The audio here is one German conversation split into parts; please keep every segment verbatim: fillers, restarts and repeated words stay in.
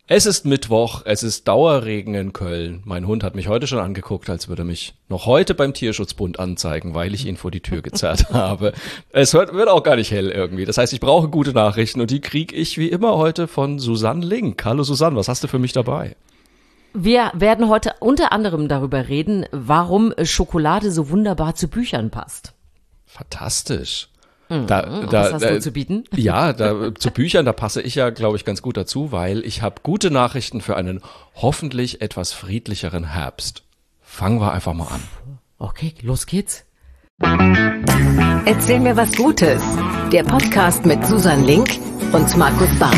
Es ist Mittwoch, es ist Dauerregen in Köln. Mein Hund hat mich heute schon angeguckt, als würde mich noch heute beim Tierschutzbund anzeigen, weil ich ihn vor die Tür gezerrt habe. Es wird, wird auch gar nicht hell irgendwie. Das heißt, ich brauche gute Nachrichten und die kriege ich wie immer heute von Susanne Link. Hallo Susanne, was hast du für mich dabei? Wir werden heute unter anderem darüber reden, warum Schokolade so wunderbar zu Büchern passt. Fantastisch. Da, da, was hast da, du zu bieten? Ja, da, zu Büchern, da passe ich ja, glaube ich, ganz gut dazu, weil ich habe gute Nachrichten für einen hoffentlich etwas friedlicheren Herbst. Fangen wir einfach mal an. Okay, los geht's. Erzähl mir was Gutes. Der Podcast mit Susanne Link und Markus Barth.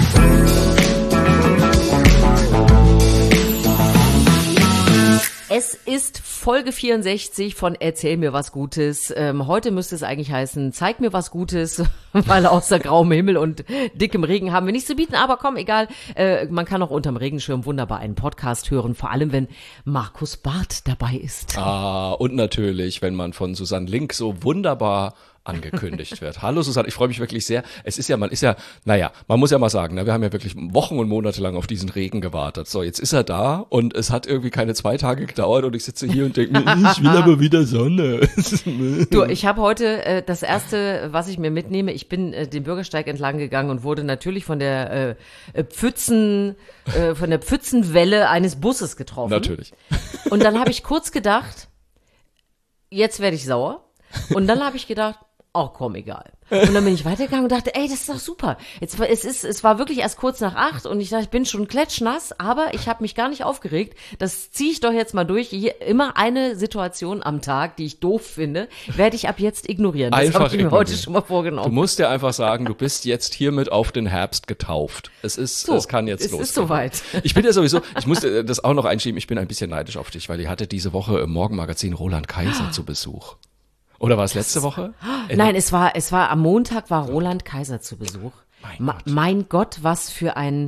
Es ist Folge vierundsechzig von Erzähl mir was Gutes. Ähm, heute müsste es eigentlich heißen, zeig mir was Gutes, weil außer grauem Himmel und dickem Regen haben wir nichts zu bieten. Aber komm, egal, äh, man kann auch unterm Regenschirm wunderbar einen Podcast hören, vor allem wenn Markus Barth dabei ist. Ah, und natürlich, wenn man von Susanne Link so wunderbar angekündigt wird. Hallo Susanne, ich freue mich wirklich sehr. Es ist ja, man ist ja, naja, man muss ja mal sagen, ne, wir haben ja wirklich Wochen und Monate lang auf diesen Regen gewartet. So, jetzt ist er da und es hat irgendwie keine zwei Tage gedauert und ich sitze hier und denke mir, ich will aber wieder Sonne. Du, ich habe heute äh, das erste, was ich mir mitnehme, ich bin äh, den Bürgersteig entlang gegangen und wurde natürlich von der äh, Pfützen, äh, von der Pfützenwelle eines Busses getroffen. Natürlich. Und dann habe ich kurz gedacht, jetzt werde ich sauer. Und dann habe ich gedacht, oh komm, egal. Und dann bin ich weitergegangen und dachte, ey, das ist doch super. Jetzt, es, ist, es war wirklich erst kurz nach acht und ich dachte, ich bin schon klatschnass, aber ich habe mich gar nicht aufgeregt. Das ziehe ich doch jetzt mal durch. Hier, immer eine Situation am Tag, die ich doof finde, werde ich ab jetzt ignorieren. Das habe ich mir ignorieren. heute schon mal vorgenommen. Du musst dir einfach sagen, du bist jetzt hiermit auf den Herbst getauft. Es ist, so, es kann jetzt es losgehen. Es ist soweit. Ich bin ja sowieso, ich musste das auch noch einschieben, ich bin ein bisschen neidisch auf dich, weil ihr hatte diese Woche im Morgenmagazin Roland Kaiser zu Besuch. Oder war es letzte Woche? Nein, es war, es war am Montag war Roland Kaiser zu Besuch. Mein Ma- Gott. mein Gott, was für ein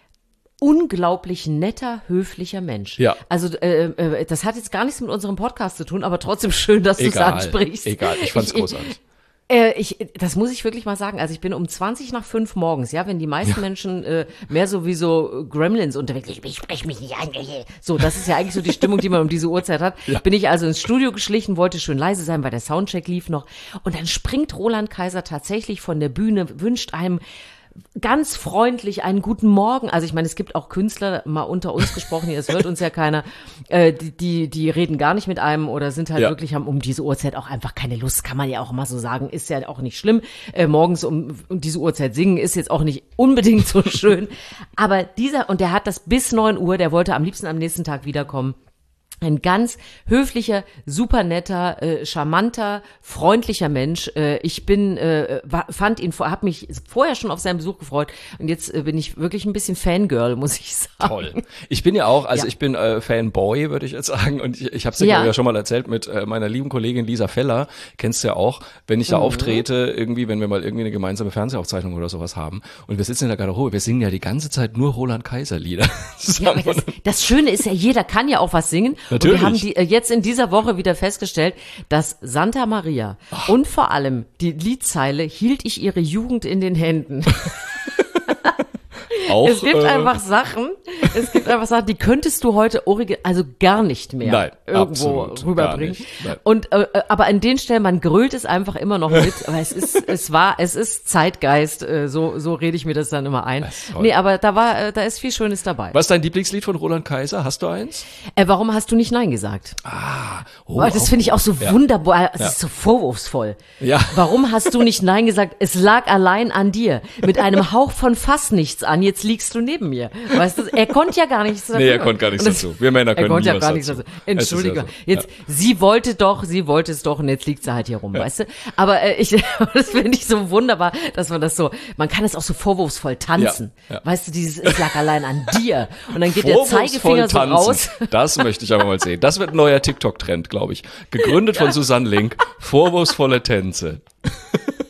unglaublich netter, höflicher Mensch. Ja. Also äh, äh, das hat jetzt gar nichts mit unserem Podcast zu tun, aber trotzdem schön, dass du es Egal, ansprichst. egal, ich fand's großartig. Äh, ich, das muss ich wirklich mal sagen. Also ich bin um zwanzig nach fünf morgens, ja, wenn die meisten Ja. Menschen äh, mehr so wie so Gremlins unterwegs, ich, ich spreche mich nicht an. So, das ist ja eigentlich so die Stimmung, die man um diese Uhrzeit hat. Ja. Bin ich also ins Studio geschlichen, wollte schön leise sein, weil der Soundcheck lief noch. Und dann springt Roland Kaiser tatsächlich von der Bühne, wünscht einem ganz freundlich einen guten Morgen. Also ich meine, es gibt auch Künstler, mal unter uns gesprochen, das hört uns ja keiner, äh, die, die die reden gar nicht mit einem oder sind halt Ja. wirklich, haben um diese Uhrzeit auch einfach keine Lust, kann man ja auch mal so sagen, ist ja auch nicht schlimm. Äh, morgens um, um diese Uhrzeit singen ist jetzt auch nicht unbedingt so schön. Aber dieser, und der hat das bis neun Uhr, der wollte am liebsten am nächsten Tag wiederkommen. Ein ganz höflicher, super netter, äh, charmanter, freundlicher Mensch. Äh, ich bin, äh, war, fand ihn, habe mich vorher schon auf seinen Besuch gefreut und jetzt äh, bin ich wirklich ein bisschen Fangirl, muss ich sagen. Toll. Ich bin ja auch, also Ja. ich bin äh, Fanboy, würde ich jetzt sagen. Und ich, ich habe es dir Ja. glaub ich, ja schon mal erzählt mit äh, meiner lieben Kollegin Lisa Feller. Kennst du ja auch, wenn ich da Mhm. auftrete, irgendwie, wenn wir mal irgendwie eine gemeinsame Fernsehaufzeichnung oder sowas haben. Und wir sitzen in der Garderobe, wir singen ja die ganze Zeit nur Roland Kaiser Lieder. Ja, aber das, das Schöne ist ja, jeder kann ja auch was singen. Natürlich. Und wir haben die, äh, jetzt in dieser Woche wieder festgestellt, dass Santa Maria und vor allem die Liedzeile hielt ich ihre Jugend in den Händen. Auch, Es gibt äh, einfach Sachen, es gibt einfach Sachen, die könntest du heute origi- also gar nicht mehr Nein, irgendwo absolut, rüberbringen. gar nicht, nein. Und äh, aber an den Stellen, man grölt es einfach immer noch mit, aber es ist, es war, es ist Zeitgeist, äh, so so rede ich mir das dann immer ein. Das ist toll. Nee, aber da war, äh, da ist viel Schönes dabei. Was ist dein Lieblingslied von Roland Kaiser? Hast du eins? Äh, warum hast du nicht Nein gesagt? Ah, oh, Boah, das finde ich auch so Ja. wunderbar, es Ja. ist so vorwurfsvoll. Ja. Warum hast du nicht Nein gesagt? Es lag allein an dir. Mit einem Hauch von fast nichts an, jetzt liegst du neben mir. Weißt du, er konnte ja gar nichts dafür. Nee, er konnte gar nichts Und das- dazu. Wir Männer können Er konnte nie ja was gar nichts dazu. dazu. Es ist ja Entschuldigung. so. Jetzt, sie wollte doch, sie wollte es doch und jetzt liegt sie halt hier rum, weißt du? Aber äh, ich, das finde ich so wunderbar, dass man das so, man kann es auch so vorwurfsvoll tanzen. Ja, ja. Weißt du, dieses, es lag allein an dir. Und dann geht der Vorwurfsvoll Zeigefinger so tanzen. raus. Das möchte ich aber mal sehen. Das wird ein neuer TikTok-Trend, glaube ich. Gegründet von Susanne Link. Vorwurfsvolle Tänze.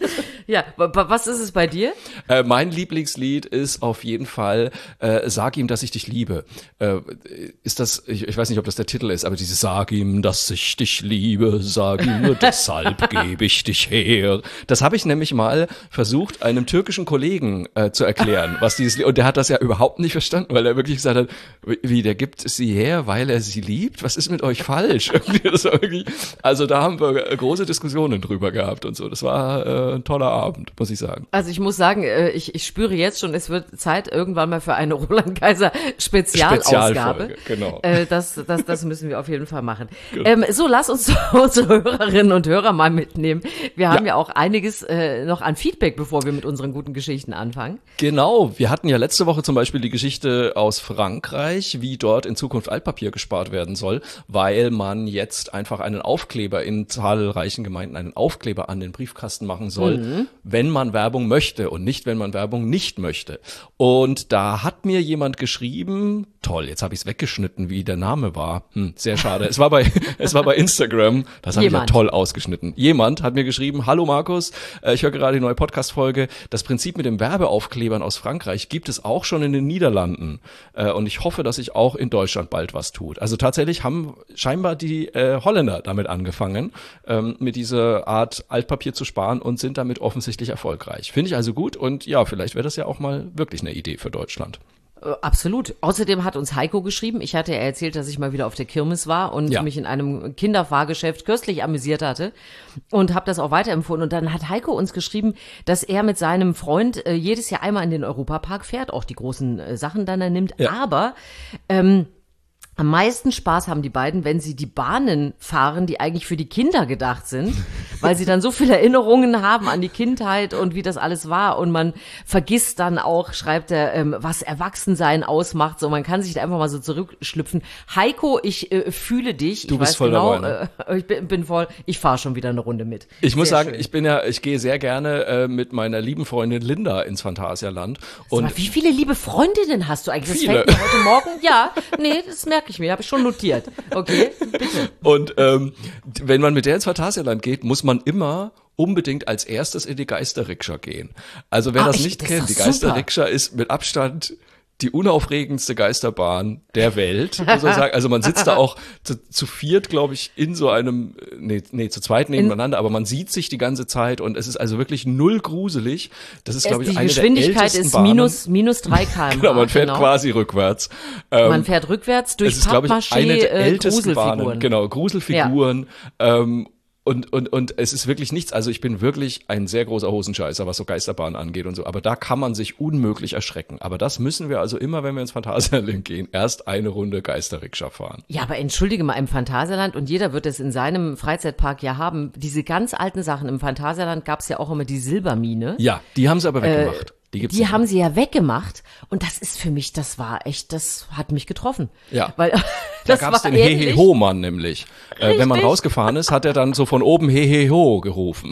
Ja, was ist es bei dir? Äh, mein Lieblingslied ist auf jeden Fall äh, Sag ihm, dass ich dich liebe. Äh, ist das, ich, ich weiß nicht, ob das der Titel ist, aber dieses Sag ihm, dass ich dich liebe, sag ihm nur deshalb gebe ich dich her. Das habe ich nämlich mal versucht, einem türkischen Kollegen äh, zu erklären, was dieses Lied, und der hat das ja überhaupt nicht verstanden, weil er wirklich gesagt hat, wie, der gibt sie her, weil er sie liebt? Was ist mit euch falsch? Das war wirklich, also da haben wir große Diskussionen drüber gehabt und so. Das war äh, ein toller Abend, muss ich sagen. Also ich muss sagen, äh, ich, ich spüre jetzt schon, es wird Zeit irgendwann mal für eine Roland Kaiser Spezialausgabe. Genau. Äh, das, das, das müssen wir auf jeden Fall machen. Genau. Ähm, so, lass uns unsere Hörerinnen und Hörer mal mitnehmen. Wir haben ja, ja auch einiges äh, noch an Feedback, bevor wir mit unseren guten Geschichten anfangen. Genau, wir hatten ja letzte Woche zum Beispiel die Geschichte aus Frankreich, wie dort in Zukunft Altpapier gespart werden soll, weil man jetzt einfach einen Aufkleber in zahlreichen Gemeinden, einen Aufkleber an den Briefkasten machen soll, mhm. wenn man Werbung möchte und nicht, wenn man Werbung nicht möchte. Und da hat mir jemand geschrieben, toll, jetzt habe ich es weggeschnitten, wie der Name war. Hm, sehr schade. Es war bei es war bei Instagram, das habe ich ja toll ausgeschnitten. Jemand hat mir geschrieben, hallo Markus, äh, ich höre gerade die neue Podcast-Folge. Das Prinzip mit dem Werbeaufklebern aus Frankreich gibt es auch schon in den Niederlanden. Äh, und ich hoffe, dass sich auch in Deutschland bald was tut. Also tatsächlich haben scheinbar die äh, Holländer damit angefangen, ähm, mit dieser Art Altpapier zu sparen und sind damit offensichtlich erfolgreich. Finde ich also gut und ja, vielleicht wäre das ja auch mal wirklich eine Idee für Deutschland. Absolut. Außerdem hat uns Heiko geschrieben, ich hatte ja erzählt, dass ich mal wieder auf der Kirmes war und ja. mich in einem Kinderfahrgeschäft köstlich amüsiert hatte und habe das auch weiterempfohlen. Und dann hat Heiko uns geschrieben, dass er mit seinem Freund äh, jedes Jahr einmal in den Europapark fährt, auch die großen äh, Sachen dann er nimmt, ja. aber ähm, am meisten Spaß haben die beiden, wenn sie die Bahnen fahren, die eigentlich für die Kinder gedacht sind, weil sie dann so viele Erinnerungen haben an die Kindheit und wie das alles war und man vergisst dann auch, schreibt er, ähm, was Erwachsensein ausmacht, so man kann sich da einfach mal so zurückschlüpfen. Heiko, ich äh, fühle dich, du ich bist weiß voll genau, dabei, ne? äh, ich bin, bin voll, ich fahre schon wieder eine Runde mit. Ich muss sehr sagen, schön. ich bin ja, ich gehe sehr gerne äh, mit meiner lieben Freundin Linda ins Phantasialand. Und mal, wie viele liebe Freundinnen hast du eigentlich? Viele. Das fällt mir heute Morgen, ja, nee, das merke ich mir, habe ich schon notiert. Okay, bitte. Und ähm, wenn man mit der ins Phantasialand geht, muss man immer unbedingt als erstes in die Geisterrikscha gehen. Also wer Ah, das ich- nicht das kennt, ist die doch Geisterrikscha ist mit Abstand die unaufregendste Geisterbahn der Welt, muss man sagen. Also man sitzt da auch zu, zu viert, glaube ich, in so einem, nee, nee, zu zweit nebeneinander, aber man sieht sich die ganze Zeit und es ist also wirklich null gruselig. Das ist, glaube ich, die eine der Geschwindigkeit ältesten ist Bahnen. minus, minus drei Kilometer pro Stunde. Genau, man fährt quasi rückwärts. Ähm, Man fährt rückwärts durch es ist, glaube ich, eine der Pappmaché, äh, ältesten Bahnen. Gruselfiguren. Genau, Gruselfiguren. Ähm, und, und, und es ist wirklich nichts, also ich bin wirklich ein sehr großer Hosenscheißer, was so Geisterbahnen angeht und so, aber da kann man sich unmöglich erschrecken. Aber das müssen wir also immer, wenn wir ins Phantasialand gehen, erst eine Runde Geisterrikscha fahren. Ja, aber entschuldige mal, im Phantasialand, und jeder wird es in seinem Freizeitpark ja haben, diese ganz alten Sachen, im Phantasialand gab es ja auch immer die Silbermine. Ja, die haben sie aber weggemacht. Die gibt's Die nicht haben mehr. sie ja weggemacht und das ist für mich, das war echt, das hat mich getroffen. Ja. Weil Da das gab's war den ähnlich. Heheho-Mann nämlich. Äh, wenn man Richtig. rausgefahren ist, hat er dann so von oben Heheho gerufen.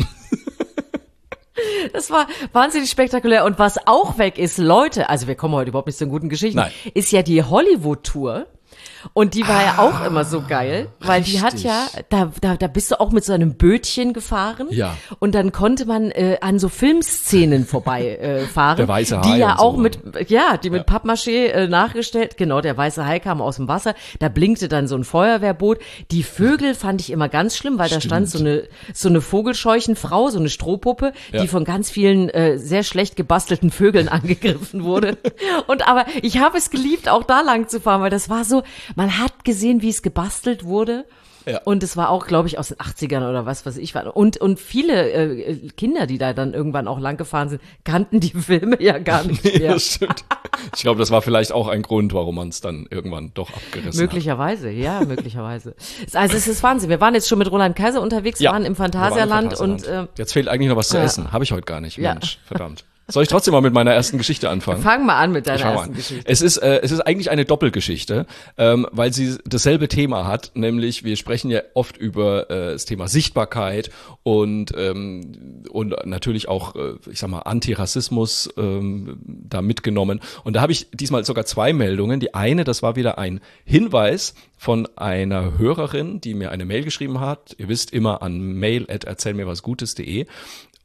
Das war wahnsinnig spektakulär. Und was auch weg ist, Leute, also wir kommen heute überhaupt nicht zu guten Geschichten, Nein. ist ja die Hollywood-Tour. Und die war ja auch immer so geil, weil die hat richtig. ja, da, da, da bist du auch mit so einem Bötchen gefahren. Ja. Und dann konnte man äh, an so Filmszenen vorbei äh, fahren. Der weiße Die Hai ja und auch so. mit, ja, die mit Pappmaché äh, nachgestellt. Genau, der weiße Hai kam aus dem Wasser. Da blinkte dann so ein Feuerwehrboot. Die Vögel fand ich immer ganz schlimm, weil da stand so eine, so eine Vogelscheuchenfrau, so eine Strohpuppe, Ja. die von ganz vielen äh, sehr schlecht gebastelten Vögeln angegriffen wurde. Und aber ich habe es geliebt, auch da lang zu fahren, weil das war so, man hat gesehen, wie es gebastelt wurde. Ja. Und es war auch, glaube ich, aus den achtzigern oder was weiß ich. war. Und, und viele äh, Kinder, die da dann irgendwann auch lang gefahren sind, kannten die Filme ja gar nicht Nee, mehr. das stimmt. Ich glaube, das war vielleicht auch ein Grund, warum man es dann irgendwann doch abgerissen Möglicherweise, ja, möglicherweise. Also es ist Wahnsinn. Wir waren jetzt schon mit Roland Kaiser unterwegs, Ja, waren im wir waren im Phantasialand Phantasialand. und äh, Jetzt fehlt eigentlich noch was zu ja. essen. Habe ich heute gar nicht. Ja. Mensch, verdammt. Soll ich trotzdem mal mit meiner ersten Geschichte anfangen? fang mal an mit deiner Schau mal. ersten Geschichte. Es ist, äh, es ist eigentlich eine Doppelgeschichte, ähm, weil sie dasselbe Thema hat, nämlich wir sprechen ja oft über äh, das Thema Sichtbarkeit und ähm, und natürlich auch, äh, ich sag mal, Antirassismus ähm, da mitgenommen. Und da habe ich diesmal sogar zwei Meldungen. Die eine, das war wieder ein Hinweis von einer Hörerin, die mir eine Mail geschrieben hat. Ihr wisst immer an mail at erzählmirwasgutes punkt de.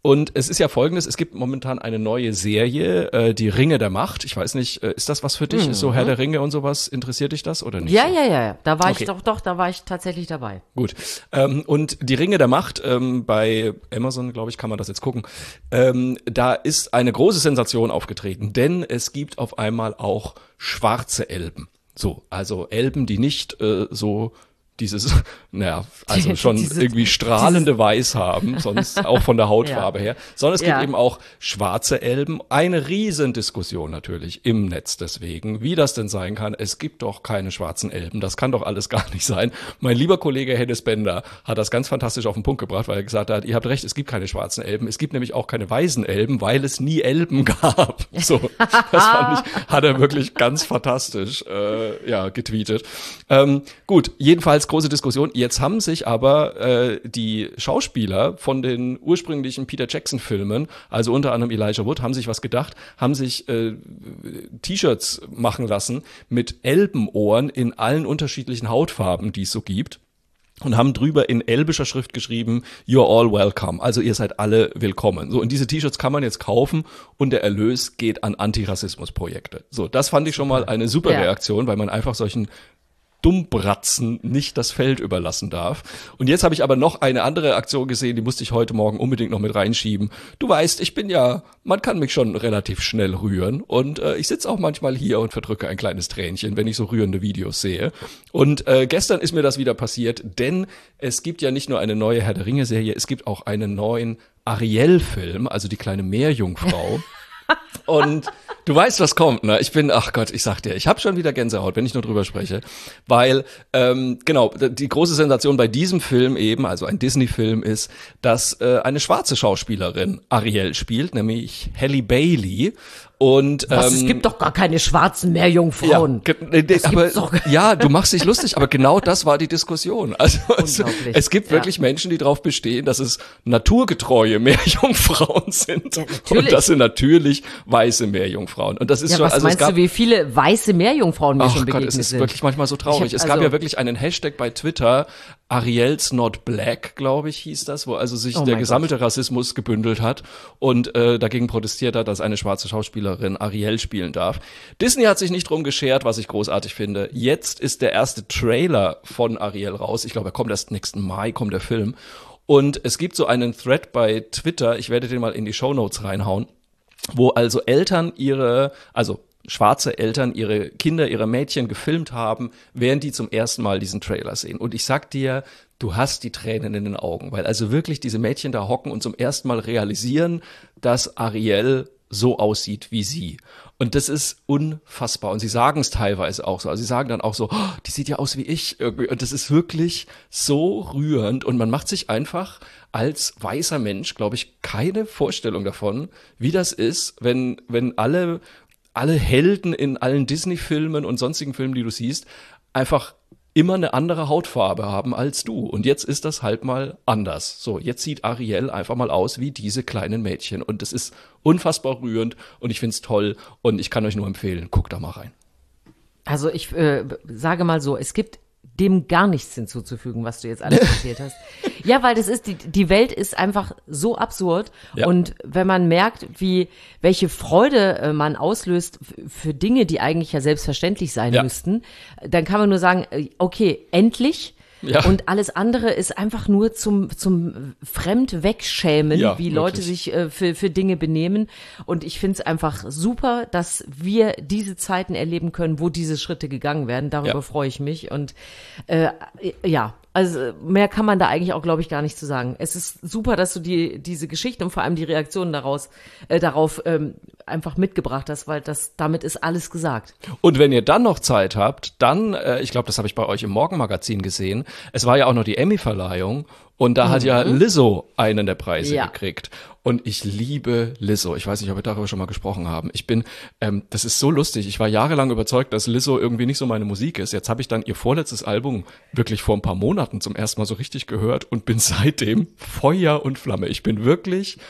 Und es ist ja Folgendes, es gibt momentan eine neue Serie, äh, die Ringe der Macht. Ich weiß nicht, äh, ist das was für dich? Mhm. Ist so Herr der Ringe und sowas? Interessiert dich das oder nicht? Ja, so? ja, ja, ja. Da war Okay. ich doch, doch, da war ich tatsächlich dabei. Gut. Ähm, und die Ringe der Macht, ähm, bei Amazon, glaube ich, kann man das jetzt gucken. Ähm, da ist eine große Sensation aufgetreten, denn es gibt auf einmal auch schwarze Elben. So, also Elben, die nicht äh, so dieses, naja, also schon Diese- irgendwie strahlende Weiß haben, sonst auch von der Hautfarbe her, sondern es gibt Ja. eben auch schwarze Elben. Eine Riesendiskussion natürlich im Netz deswegen, wie das denn sein kann. Es gibt doch keine schwarzen Elben, das kann doch alles gar nicht sein. Mein lieber Kollege Hennes Bender hat das ganz fantastisch auf den Punkt gebracht, weil er gesagt hat, ihr habt recht, es gibt keine schwarzen Elben, es gibt nämlich auch keine weißen Elben, weil es nie Elben gab. So, das fand ich, hat er wirklich ganz fantastisch äh, ja, getweetet. Ähm, gut, jedenfalls große Diskussion. Jetzt haben sich aber äh, die Schauspieler von den ursprünglichen Peter Jackson-Filmen, also unter anderem Elijah Wood, haben sich was gedacht, haben sich äh, T-Shirts machen lassen mit Elbenohren in allen unterschiedlichen Hautfarben, die es so gibt. Und haben drüber in elbischer Schrift geschrieben, you're all welcome, also ihr seid alle willkommen. So, und diese T-Shirts kann man jetzt kaufen und der Erlös geht an Antirassismusprojekte. So, das fand ich schon mal eine super Ja. Reaktion, weil man einfach solchen Dummbratzen nicht das Feld überlassen darf. Und jetzt habe ich aber noch eine andere Aktion gesehen, die musste ich heute Morgen unbedingt noch mit reinschieben. Du weißt, ich bin ja, man kann mich schon relativ schnell rühren und äh, ich sitze auch manchmal hier und verdrücke ein kleines Tränchen, wenn ich so rührende Videos sehe. Und äh, gestern ist mir das wieder passiert, denn es gibt ja nicht nur eine neue Herr der Ringe-Serie, es gibt auch einen neuen Ariel-Film, also die kleine Meerjungfrau. Und du weißt, was kommt, ne? Ich bin, ach Gott, ich sag dir, ich habe schon wieder Gänsehaut, wenn ich nur drüber spreche, weil, ähm, genau, die große Sensation bei diesem Film eben, also ein Disney-Film ist, dass äh, eine schwarze Schauspielerin Ariel spielt, nämlich Halle Bailey. Und, Was, ähm, es gibt doch gar keine schwarzen Meerjungfrauen. ja, ge- nee, nee, Das aber, gibt's doch. ja, du machst dich lustig, aber genau das war die Diskussion. Also es, Unglaublich. es gibt Ja. wirklich Menschen, die darauf bestehen, dass es naturgetreue Meerjungfrauen sind. Ja, natürlich. Und das sind natürlich weiße Meerjungfrauen. Und das ist Ja, schon, was also es meinst gab, du, wie viele weiße Meerjungfrauen mir ach schon Gott, begegnet es ist sind? wirklich manchmal so traurig. Ich hab es gab also- ja wirklich einen Hashtag bei Twitter, Ariel's Not Black, glaube ich, hieß das, wo also sich Oh der mein gesammelte Rassismus gebündelt hat und äh, dagegen protestiert hat, dass eine schwarze Schauspielerin Ariel spielen darf. Disney hat sich nicht drum geschert, was ich großartig finde. Jetzt ist der erste Trailer von Ariel raus. Ich glaube, er kommt erst nächsten Mai, kommt der Film. Und es gibt so einen Thread bei Twitter, ich werde den mal in die Shownotes reinhauen, wo also Eltern ihre, also schwarze Eltern ihre Kinder, ihre Mädchen gefilmt haben, während die zum ersten Mal diesen Trailer sehen. Und ich sag dir, du hast die Tränen in den Augen, weil also wirklich diese Mädchen da hocken und zum ersten Mal realisieren, dass Ariel so aussieht wie sie. Und das ist unfassbar. Und sie sagen es teilweise auch so. Also sie sagen dann auch so, oh, die sieht ja aus wie ich irgendwie. Und das ist wirklich so rührend. Und man macht sich einfach als weißer Mensch, glaube ich, keine Vorstellung davon, wie das ist, wenn, wenn alle alle Helden in allen Disney-Filmen und sonstigen Filmen, die du siehst, einfach immer eine andere Hautfarbe haben als du. Und jetzt ist das halt mal anders. So, jetzt sieht Ariel einfach mal aus wie diese kleinen Mädchen. Und das ist unfassbar rührend und ich find's toll und ich kann euch nur empfehlen, guckt da mal rein. Also ich äh, sage mal so, es gibt dem gar nichts hinzuzufügen, was du jetzt alles erzählt hast. Ja, weil das ist, die, die Welt ist einfach so absurd. Ja. Und wenn man merkt, wie, welche Freude äh, man auslöst f- für Dinge, die eigentlich ja selbstverständlich sein Ja. müssten, dann kann man nur sagen, äh, okay, endlich. Ja. Und alles andere ist einfach nur zum, zum fremd wegschämen, Ja, wie Leute wirklich. sich äh, für, für Dinge benehmen. Und ich finde es einfach super, dass wir diese Zeiten erleben können, wo diese Schritte gegangen werden. Darüber Ja. freue ich mich. Und äh, ja, also mehr kann man da eigentlich auch, glaube ich, gar nicht zu sagen. Es ist super, dass du die diese Geschichte und vor allem die Reaktionen daraus äh, darauf ähm, einfach mitgebracht hast, weil das damit ist alles gesagt. Und wenn ihr dann noch Zeit habt, dann, äh, ich glaube, das habe ich bei euch im Morgenmagazin gesehen, es war ja auch noch die Emmy-Verleihung und da hat ja Lizzo einen der Preise Ja. gekriegt. Und ich liebe Lizzo. Ich weiß nicht, ob wir darüber schon mal gesprochen haben. Ich bin, ähm, das ist so lustig. Ich war jahrelang überzeugt, dass Lizzo irgendwie nicht so meine Musik ist. Jetzt habe ich dann ihr vorletztes Album wirklich vor ein paar Monaten zum ersten Mal so richtig gehört und bin seitdem Feuer und Flamme. Ich bin wirklich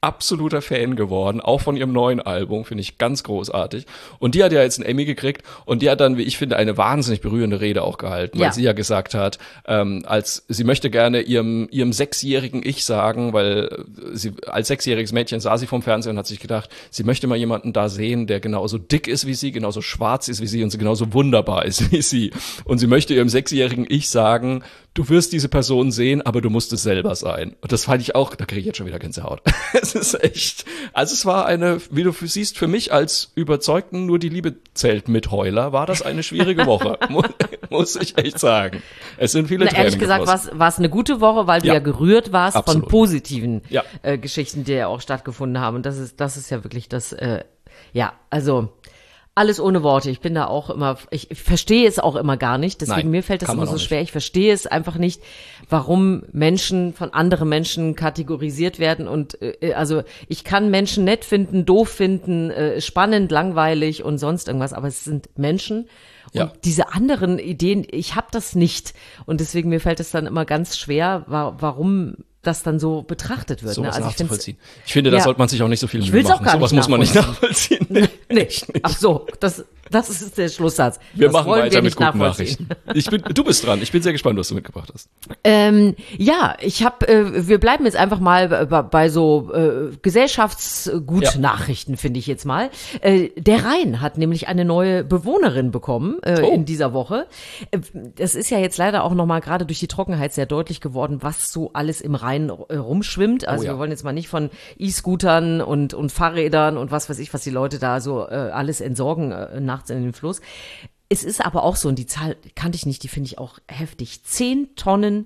absoluter Fan geworden, auch von ihrem neuen Album, finde ich ganz großartig. Und die hat ja jetzt einen Emmy gekriegt und die hat dann, wie ich finde, eine wahnsinnig berührende Rede auch gehalten, weil Ja. sie ja gesagt hat, ähm, als sie möchte gerne ihrem ihrem sechsjährigen Ich sagen, weil sie als sechsjähriges Mädchen saß sie vom Fernseher und hat sich gedacht, sie möchte mal jemanden da sehen, der genauso dick ist wie sie, genauso schwarz ist wie sie und sie genauso wunderbar ist wie sie. Und sie möchte ihrem sechsjährigen Ich sagen, du wirst diese Person sehen, aber du musst es selber sein. Und das fand ich auch, da kriege ich jetzt schon wieder Gänsehaut. Es ist echt, also es war eine, wie du siehst, für mich als überzeugten nur die Liebe zählt Mitheuler, war das eine schwierige Woche, muss, muss ich echt sagen. Es sind viele Na, Tränen ehrlich gesagt geflossen. war es eine gute Woche, weil du Ja. ja gerührt warst Absolut. von positiven Ja. äh, Geschichten, die ja auch stattgefunden haben. Und das ist, das ist ja wirklich das, äh, ja, also alles ohne Worte. Ich bin da auch immer, ich, ich verstehe es auch immer gar nicht. Deswegen Nein, mir fällt das kann immer man so auch schwer. Ich verstehe es einfach nicht, warum Menschen von anderen Menschen kategorisiert werden. Und äh, also ich kann Menschen nett finden, doof finden, äh, spannend, langweilig und sonst irgendwas. Aber es sind Menschen. Und Ja. diese anderen Ideen, ich habe das nicht. Und deswegen mir fällt es dann immer ganz schwer, wa- warum das dann so betrachtet wird. Sowas ne? Also ich find's- nachzuvollziehen. Ich finde, da Ja. sollte man sich auch nicht so viel Ich Mühe will's auch machen. gar Sowas nicht muss man nicht nachvollziehen. Nee, Nee, echt nicht. ach so, das, das ist der Schlusssatz. Wir das machen wollen weiter wir mit nicht guten nachvollziehen. Nachrichten. Ich bin, du bist dran. Ich bin sehr gespannt, was du mitgebracht hast. Ähm, ja, ich habe, äh, wir bleiben jetzt einfach mal bei, bei so äh, Gesellschaftsgutnachrichten, finde ich jetzt mal. Äh, der Rhein hat nämlich eine neue Bewohnerin bekommen äh, Oh. in dieser Woche. Äh, Das ist ja jetzt leider auch noch mal gerade durch die Trockenheit sehr deutlich geworden, was so alles im Rhein äh, rumschwimmt. Also Oh ja. wir wollen jetzt mal nicht von E-Scootern und und Fahrrädern und was weiß ich, was die Leute da so äh, alles entsorgen äh, nachts in den Fluss. Es ist aber auch so, und die Zahl kannte ich nicht, die finde ich auch heftig. Zehn Tonnen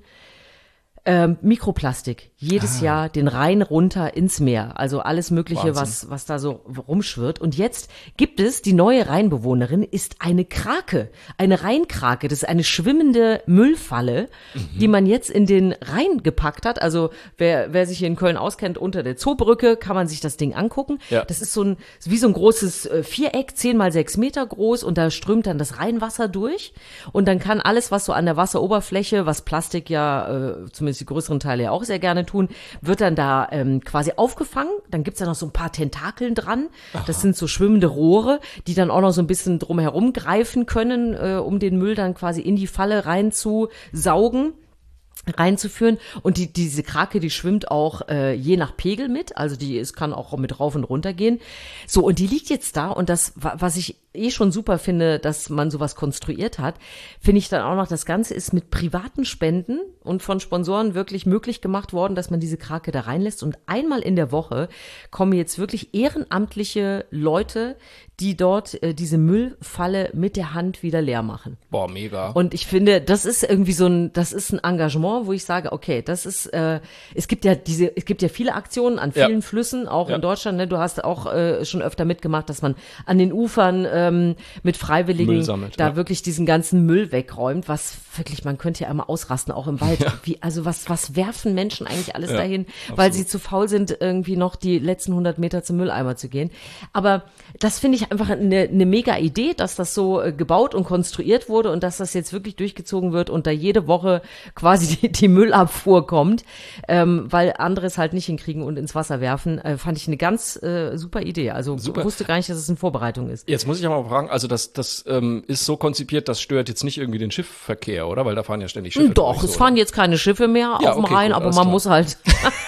ähm, Mikroplastik jedes Ah. Jahr den Rhein runter ins Meer. Also alles Mögliche, Wahnsinn. was, was da so rumschwirrt. Und jetzt gibt es, die neue Rheinbewohnerin ist eine Krake, eine Rheinkrake. Das ist eine schwimmende Müllfalle, Mhm. die man jetzt in den Rhein gepackt hat. Also wer, wer sich hier in Köln auskennt, unter der Zoobrücke kann man sich das Ding angucken. Ja. Das ist so ein, wie so ein großes äh, Viereck, zehn mal sechs Meter groß, und da strömt dann das Rheinwasser durch. Und dann kann alles, was so an der Wasseroberfläche, was Plastik ja, äh, zumindest die größeren Teile ja auch sehr gerne tun, wird dann da ähm, quasi aufgefangen. Dann gibt's da noch so ein paar Tentakeln dran. Das sind so schwimmende Rohre, die dann auch noch so ein bisschen drumherum greifen können, äh, um den Müll dann quasi in die Falle reinzusaugen, reinzuführen. Und die, diese Krake, die schwimmt auch äh, je nach Pegel mit, also die es kann auch mit rauf und runter gehen. So, und die liegt jetzt da, und das, wa- was ich eh schon super finde, dass man sowas konstruiert hat, finde ich dann auch noch, das Ganze ist mit privaten Spenden und von Sponsoren wirklich möglich gemacht worden, dass man diese Krake da reinlässt. Und einmal in der Woche kommen jetzt wirklich ehrenamtliche Leute, die dort äh, diese Müllfalle mit der Hand wieder leer machen. Boah, mega. Und ich finde, das ist irgendwie so ein, das ist ein Engagement, wo ich sage, okay, das ist, äh, es gibt ja diese, es gibt ja viele Aktionen an vielen Ja. Flüssen, auch Ja. in Deutschland, ne? Du hast auch äh, schon öfter mitgemacht, dass man an den Ufern ähm, mit Freiwilligen Müll sammelt, da ja. wirklich diesen ganzen Müll wegräumt, was wirklich, man könnte ja einmal ausrasten, auch im Wald. Wie, also was, was werfen Menschen eigentlich alles Ja, dahin, weil absolut. sie zu faul sind, irgendwie noch die letzten hundert Meter zum Mülleimer zu gehen. Aber das finde ich einfach eine, eine mega Idee, dass das so äh, gebaut und konstruiert wurde und dass das jetzt wirklich durchgezogen wird und da jede Woche quasi die, die Müllabfuhr kommt, ähm, weil andere es halt nicht hinkriegen und ins Wasser werfen, äh, fand ich eine ganz äh, super Idee. Also Super. wusste gar nicht, dass es in Vorbereitung ist. Jetzt muss ich aber mal fragen, also das, das ähm, ist so konzipiert, das stört jetzt nicht irgendwie den Schiffverkehr, oder? Weil da fahren ja ständig Schiffe Doch, durch, es so, fahren jetzt keine Schiffe mehr Ja, auf dem okay, Rhein, gut, aber alles man klar. muss halt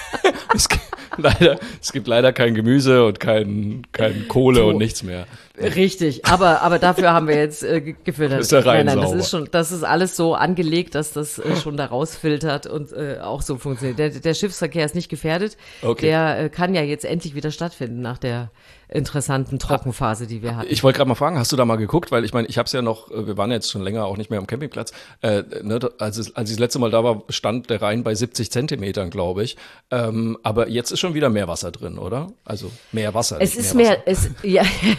Es gibt leider, es gibt leider kein Gemüse und kein, kein Kohle Du. und nichts mehr. Richtig, aber aber dafür haben wir jetzt äh, ge- gefiltert. Ist der Rhein nein, nein, das sauber. ist schon, das ist alles so angelegt, dass das äh, schon da rausfiltert und äh, auch so funktioniert. Der, der Schiffsverkehr ist nicht gefährdet. Okay. Der äh, kann ja jetzt endlich wieder stattfinden nach der interessanten Trockenphase, die wir hatten. Ich wollte gerade mal fragen, hast du da mal geguckt? Weil ich meine, ich habe es ja noch, äh, wir waren jetzt schon länger auch nicht mehr am Campingplatz. Äh, ne, da- als, es, als ich das letzte Mal da war, stand der Rhein bei siebzig Zentimetern, glaube ich. Ähm, aber jetzt ist schon wieder mehr Wasser drin, oder? Also mehr Wasser. Es nicht ist mehr mehr, es, ja, genau.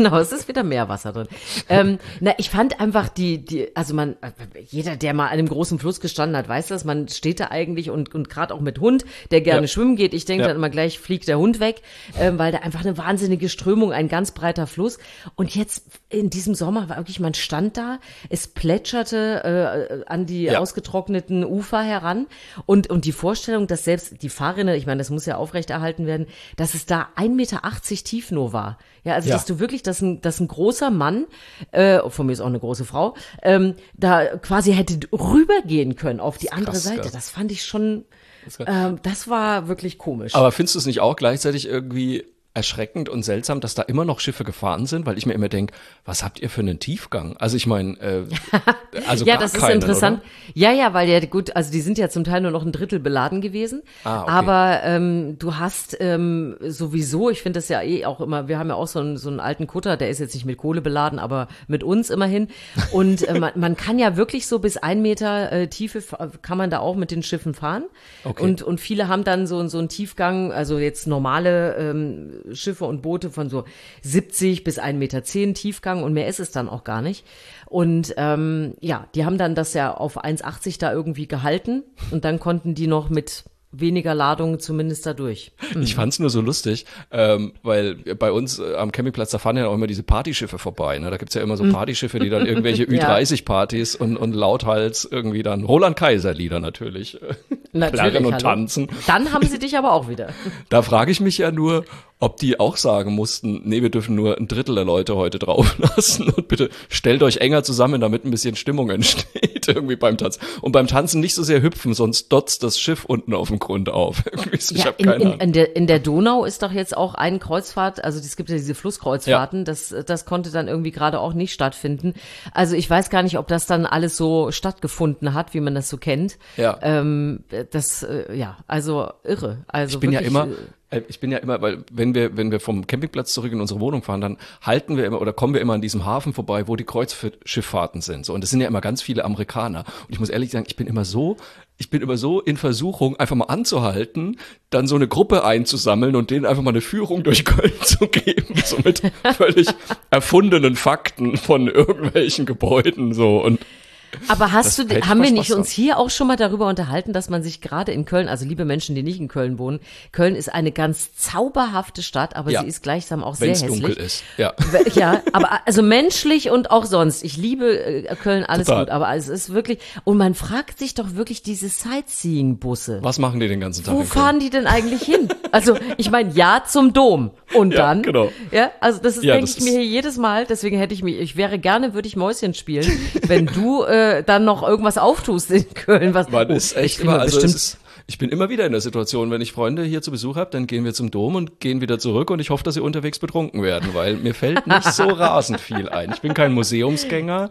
genau, es ist wieder Meerwasser drin. Ähm, na, ich fand einfach die, die, also man, jeder, der mal an einem großen Fluss gestanden hat, weiß das, man steht da eigentlich und, und gerade auch mit Hund, der gerne Ja. schwimmen geht, ich denke Ja. dann immer gleich fliegt der Hund weg, ähm, weil da einfach eine wahnsinnige Strömung, ein ganz breiter Fluss. Und jetzt in diesem Sommer war wirklich, man stand da, es plätscherte äh, an die Ja. ausgetrockneten Ufer heran und, und die Vorstellung, dass selbst die Fahrrinne, ich meine, das muss ja aufrechterhalten werden, dass es da ein Meter achtzig tief nur war. Ja, also Ja. dass du wirklich, dass ein, dass ein großer Mann, äh, von mir ist auch eine große Frau, ähm, da quasi hätte rübergehen können auf die andere krass, Seite. ja. Das fand ich schon, ähm, das war wirklich komisch. Aber findest du es nicht auch gleichzeitig irgendwie erschreckend und seltsam, dass da immer noch Schiffe gefahren sind? Weil ich mir immer denke, was habt ihr für einen Tiefgang? Also ich meine, äh, also ja, gar das ist keinen, interessant. oder? Ja, ja, weil ja gut, also die sind ja zum Teil nur noch ein Drittel beladen gewesen. Ah, okay. Aber ähm, du hast ähm, sowieso, ich finde das ja eh auch immer, wir haben ja auch so einen, so einen alten Kutter, der ist jetzt nicht mit Kohle beladen, aber mit uns immerhin. Und äh, man, man kann ja wirklich so bis ein Meter äh, Tiefe f- kann man da auch mit den Schiffen fahren. Okay. Und, und viele haben dann so, so einen Tiefgang, also jetzt normale ähm, Schiffe und Boote von so siebzig bis ein Meter zehn Tiefgang und mehr ist es dann auch gar nicht. Und ähm, ja, die haben dann das ja auf eins achtzig da irgendwie gehalten und dann konnten die noch mit weniger Ladung zumindest da durch. Ich fand's nur so lustig, ähm, weil bei uns äh, am Campingplatz, da fahren ja auch immer diese Partyschiffe vorbei. Ne? Da gibt's ja immer so Partyschiffe, die dann irgendwelche Ü dreißig Partys und, und lauthals irgendwie dann Roland Kaiser Lieder natürlich, Natürlich, plärren und hallo. tanzen. Dann haben sie dich aber auch wieder. Da frage ich mich ja nur, ob die auch sagen mussten, nee, wir dürfen nur ein Drittel der Leute heute drauf lassen und bitte stellt euch enger zusammen, damit ein bisschen Stimmung entsteht irgendwie beim Tanzen. Und beim Tanzen nicht so sehr hüpfen, sonst dotzt das Schiff unten auf dem Grund auf. Irgendwie so, ich Ja, hab in, keine in, Ahnung. in, der, in der Donau ist doch jetzt auch ein Kreuzfahrt, also es gibt ja diese Flusskreuzfahrten, das, das konnte dann irgendwie gerade auch nicht stattfinden. Also ich weiß gar nicht, ob das dann alles so stattgefunden hat, wie man das so kennt. Ja. Ähm, das, äh, ja, also irre. Also Ich bin ja wirklich, immer, äh, äh, ich bin ja immer, weil wenn wir, wenn wir vom Campingplatz zurück in unsere Wohnung fahren, dann halten wir immer oder kommen wir immer an diesem Hafen vorbei, wo die Kreuzschifffahrten sind. So, und es sind ja immer ganz viele Amerikaner. Und ich muss ehrlich sagen, ich bin immer so, ich bin immer so in Versuchung, einfach mal anzuhalten, dann so eine Gruppe einzusammeln und denen einfach mal eine Führung durch Köln zu geben, so mit völlig erfundenen Fakten von irgendwelchen Gebäuden, so und Aber hast Das du, hätte ich haben mal wir Spaß nicht uns dran. hier auch schon mal darüber unterhalten, dass man sich gerade in Köln, also liebe Menschen, die nicht in Köln wohnen, Köln ist eine ganz zauberhafte Stadt, aber Ja. sie ist gleichsam auch sehr wenn es hässlich. dunkel ist. Ja. Ja, aber also menschlich und auch sonst. Ich liebe äh, Köln, alles Total. gut, aber es ist wirklich, und man fragt sich doch wirklich diese Sightseeing-Busse. Was machen die den ganzen Tag? Wo in Köln? fahren die denn eigentlich hin? Also, ich meine, ja zum Dom. Und Ja, dann? genau. Ja, also das ist, Ja, denke das ich mir ist- hier jedes Mal. Deswegen hätte ich mich, ich wäre gerne, würde ich Mäuschen spielen, wenn du äh, dann noch irgendwas auftust in Köln. Was, Man oh, ist echt ich bin mir immer, also es bestimmt, ist, ich bin immer wieder in der Situation, wenn ich Freunde hier zu Besuch habe, dann gehen wir zum Dom und gehen wieder zurück und ich hoffe, dass sie unterwegs betrunken werden, weil mir fällt nicht so rasend viel ein. Ich bin kein Museumsgänger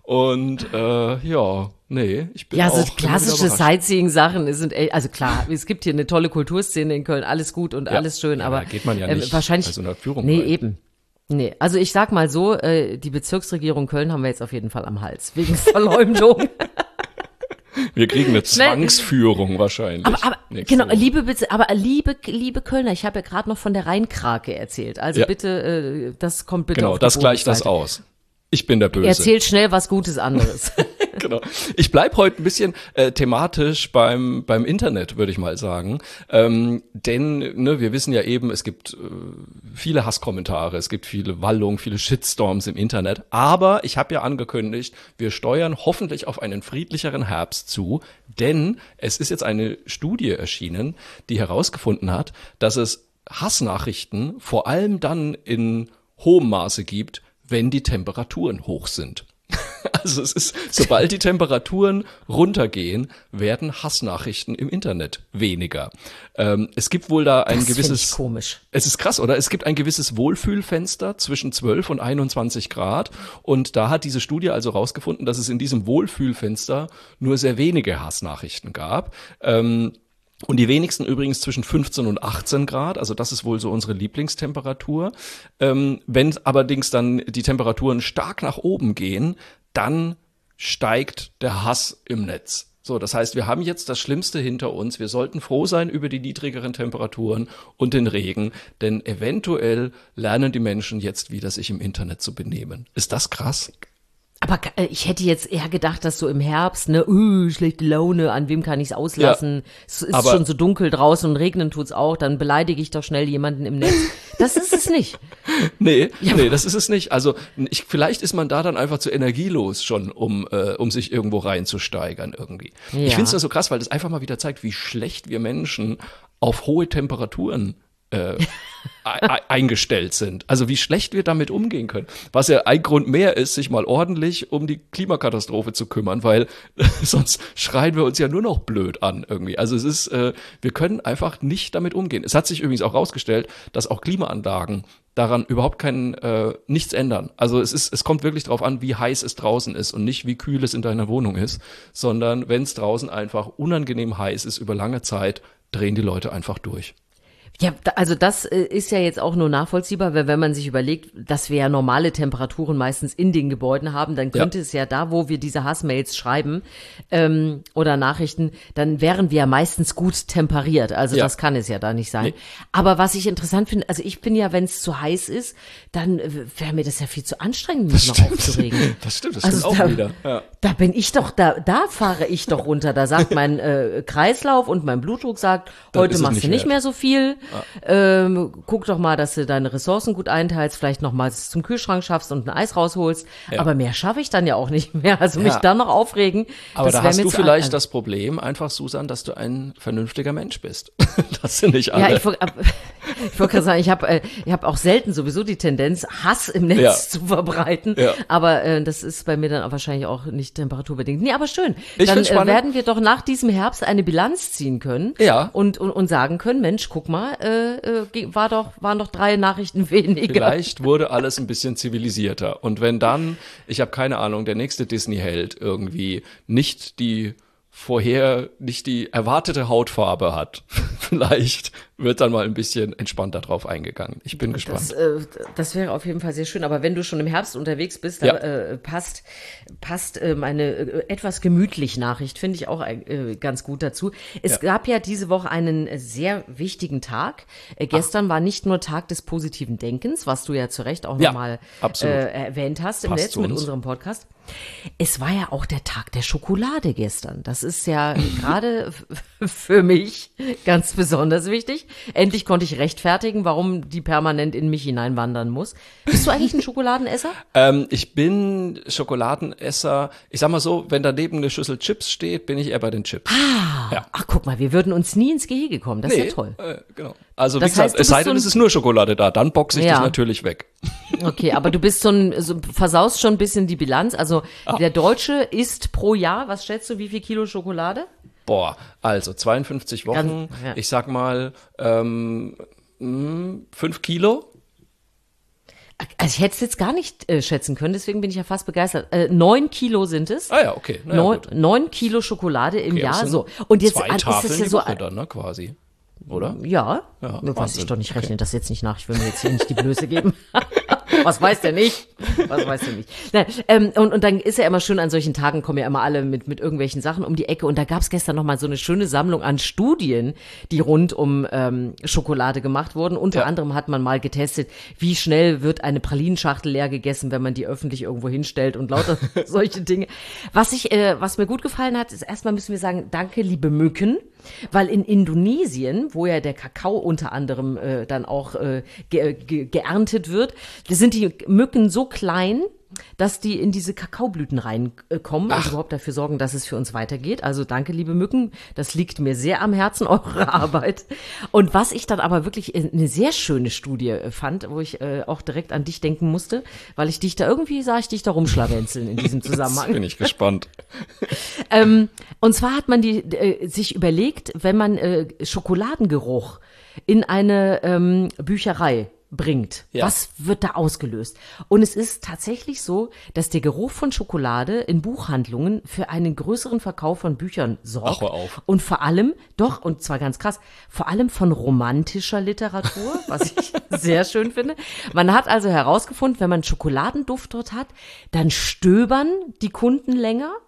und äh, ja, nee, ich bin ja, auch so immer wieder klassische überrascht. Sightseeing-Sachen sind, echt- also klar, es gibt hier eine tolle Kulturszene in Köln, alles gut und Ja. alles schön, Ja, aber da geht man ja ähm, nicht wahrscheinlich, bei so einer Führung nee, rein. eben. Nee, also ich sag mal so, äh, die Bezirksregierung Köln haben wir jetzt auf jeden Fall am Hals, wegen Verleumdung. Wir kriegen eine Schnell- Zwangsführung wahrscheinlich. Aber, aber nächste genau, Woche. liebe, Bez- aber liebe, liebe Kölner, ich habe ja gerade noch von der Rheinkrake erzählt. Also Ja. bitte, äh, das kommt bitte Genau, auf die das gleicht das Bonusseite. aus. Ich bin der Böse. Erzählt schnell was Gutes anderes. Genau. Ich bleib heute ein bisschen äh, thematisch beim beim Internet, würde ich mal sagen. Ähm, denn ne, wir wissen ja eben, es gibt äh, viele Hasskommentare, es gibt viele Wallungen, viele Shitstorms im Internet. Aber ich habe ja angekündigt, wir steuern hoffentlich auf einen friedlicheren Herbst zu, denn es ist jetzt eine Studie erschienen, die herausgefunden hat, dass es Hassnachrichten vor allem dann in hohem Maße gibt, wenn die Temperaturen hoch sind. Also es ist, sobald die Temperaturen runtergehen, werden Hassnachrichten im Internet weniger. Ähm, es gibt wohl da ein Das find gewisses, ich komisch. es ist krass, oder? Es gibt ein gewisses Wohlfühlfenster zwischen zwölf und einundzwanzig Grad und da hat diese Studie also rausgefunden, dass es in diesem Wohlfühlfenster nur sehr wenige Hassnachrichten gab. Ähm, Und die wenigsten übrigens zwischen fünfzehn und achtzehn Grad, also das ist wohl so unsere Lieblingstemperatur. Ähm, wenn allerdings dann die Temperaturen stark nach oben gehen, dann steigt der Hass im Netz. So, das heißt, wir haben jetzt das Schlimmste hinter uns. Wir sollten froh sein über die niedrigeren Temperaturen und den Regen, denn eventuell lernen die Menschen jetzt wieder, sich im Internet zu benehmen. Ist das krass? Aber äh, ich hätte jetzt eher gedacht, dass so im Herbst, ne, uh, schlechte Laune, an wem kann ich es auslassen? Ja, es ist schon so dunkel draußen und regnen tut's auch, dann beleidige ich doch schnell jemanden im Netz. Das ist es nicht. Nee, ja. nee, das ist es nicht. Also ich, vielleicht ist man da dann einfach zu energielos schon, um, äh, um sich irgendwo reinzusteigern irgendwie. Ja. Ich finde es ja so krass, weil das einfach mal wieder zeigt, wie schlecht wir Menschen auf hohe Temperaturen äh, eingestellt sind. Also wie schlecht wir damit umgehen können. Was ja ein Grund mehr ist, sich mal ordentlich um die Klimakatastrophe zu kümmern, weil sonst schreien wir uns ja nur noch blöd an irgendwie. Also es ist, äh, wir können einfach nicht damit umgehen. Es hat sich übrigens auch rausgestellt, dass auch Klimaanlagen daran überhaupt kein äh, nichts ändern. Also es ist, es kommt wirklich darauf an, wie heiß es draußen ist und nicht wie kühl es in deiner Wohnung ist, sondern wenn es draußen einfach unangenehm heiß ist über lange Zeit, drehen die Leute einfach durch. Ja, also das ist ja jetzt auch nur nachvollziehbar, weil wenn man sich überlegt, dass wir ja normale Temperaturen meistens in den Gebäuden haben, dann könnte ja. es ja da, wo wir diese Hassmails schreiben ähm, oder Nachrichten, dann wären wir ja meistens gut temperiert. Also ja. das kann es ja da nicht sein. Nee. Aber was ich interessant finde, also ich bin ja, wenn es zu heiß ist, dann wäre mir das ja viel zu anstrengend, mich noch aufzuregen. Das stimmt, das also stimmt da, auch wieder. Ja. Da bin ich doch, da, da fahre ich doch runter. Da sagt mein äh, Kreislauf und mein Blutdruck sagt, dann heute machst nicht du nicht wert. mehr so viel. Ja. Ähm, guck doch mal, dass du deine Ressourcen gut einteilst, vielleicht noch mal zum Kühlschrank schaffst und ein Eis rausholst. Ja. Aber mehr schaffe ich dann ja auch nicht mehr. Also mich ja. dann noch aufregen. Aber da hast du vielleicht das Problem, einfach, Susan, dass du ein vernünftiger Mensch bist. Das sind nicht alle. Ja, ich wollte wollt gerade sagen, ich habe äh, ich hab auch selten sowieso die Tendenz, Hass im Netz ja. zu verbreiten. Ja. Aber äh, das ist bei mir dann auch wahrscheinlich auch nicht temperaturbedingt. Nee, aber schön. Ich dann äh, werden wir doch nach diesem Herbst eine Bilanz ziehen können. Ja. Und, und, und sagen können, Mensch, guck mal, äh, äh, war doch, waren doch drei Nachrichten weniger. Vielleicht wurde alles ein bisschen zivilisierter. Und wenn dann, ich habe keine Ahnung, der nächste Disney-Held irgendwie nicht die vorher nicht die erwartete Hautfarbe hat, vielleicht wird dann mal ein bisschen entspannter drauf eingegangen. Ich bin gespannt. Das, äh, das wäre auf jeden Fall sehr schön. Aber wenn du schon im Herbst unterwegs bist, dann ja. äh, passt, passt äh, meine äh, etwas gemütlich Nachricht, finde ich auch äh, ganz gut dazu. Es ja. gab ja diese Woche einen äh, sehr wichtigen Tag. Äh, gestern Ach. war nicht nur Tag des positiven Denkens, was du ja zu Recht auch ja, nochmal äh, erwähnt hast im passt Netz mit unserem Podcast. Es war ja auch der Tag der Schokolade gestern. Das ist ja gerade für mich ganz besonders wichtig. Endlich konnte ich rechtfertigen, warum die permanent in mich hineinwandern muss. Bist du eigentlich ein Schokoladenesser? ähm, ich bin Schokoladenesser. Ich sag mal so, wenn daneben eine Schüssel Chips steht, bin ich eher bei den Chips. Ah, ja. Ach guck mal, wir würden uns nie ins Gehege kommen. Das nee, ist ja toll. Äh, genau. Also das wie gesagt, heißt, es sei denn, so es ist nur Schokolade da, dann boxe ich ja. dich natürlich weg. Okay, aber du bist so ein, so, versaust schon ein bisschen die Bilanz. Also ah. der Deutsche isst pro Jahr, was schätzt du, wie viel Kilo Schokolade? Boah, also zweiundfünfzig Wochen, Ganz, ja. ich sag mal ähm, fünf Kilo. Also ich hätte es jetzt gar nicht äh, schätzen können, deswegen bin ich ja fast begeistert. Äh, neun Kilo sind es. Ah ja, okay. Naja, neun, neun Kilo Schokolade im okay, Jahr. So. Und jetzt zwei an, Tafeln ist es ja die so Woche dann, ne, quasi. Oder? Ja, ja nur weiß ich doch nicht, rechne okay. das jetzt nicht nach. Ich will mir jetzt hier nicht die Blöße geben. Was weiß der nicht? Was weiß der nicht? Nein, ähm, und, und dann ist ja immer schön, an solchen Tagen kommen ja immer alle mit, mit irgendwelchen Sachen um die Ecke. Und da gab es gestern nochmal so eine schöne Sammlung an Studien, die rund um ähm, Schokolade gemacht wurden. Unter ja. anderem hat man mal getestet, wie schnell wird eine Pralinschachtel leer gegessen, wenn man die öffentlich irgendwo hinstellt und lauter solche Dinge. Was ich, äh, was mir gut gefallen hat, ist erstmal müssen wir sagen, danke, liebe Mücken. Weil in Indonesien, wo ja der Kakao unter anderem äh, dann auch äh, ge- ge- geerntet wird, sind die Mücken so klein, dass die in diese Kakaoblüten reinkommen und überhaupt dafür sorgen, dass es für uns weitergeht. Also danke, liebe Mücken, das liegt mir sehr am Herzen, eure Arbeit. Und was ich dann aber wirklich eine sehr schöne Studie fand, wo ich äh, auch direkt an dich denken musste, weil ich dich da irgendwie, sah ich dich da rumschlawenzeln in diesem Zusammenhang. Jetzt bin ich gespannt. ähm, und zwar hat man die, äh, sich überlegt, wenn man äh, Schokoladengeruch in eine ähm, Bücherei bringt. Ja. Was wird da ausgelöst? Und es ist tatsächlich so, dass der Geruch von Schokolade in Buchhandlungen für einen größeren Verkauf von Büchern sorgt. Ach, hör auf. Und vor allem, doch, und zwar ganz krass, vor allem von romantischer Literatur, was ich sehr schön finde. Man hat also herausgefunden, wenn man Schokoladenduft dort hat, dann stöbern die Kunden länger.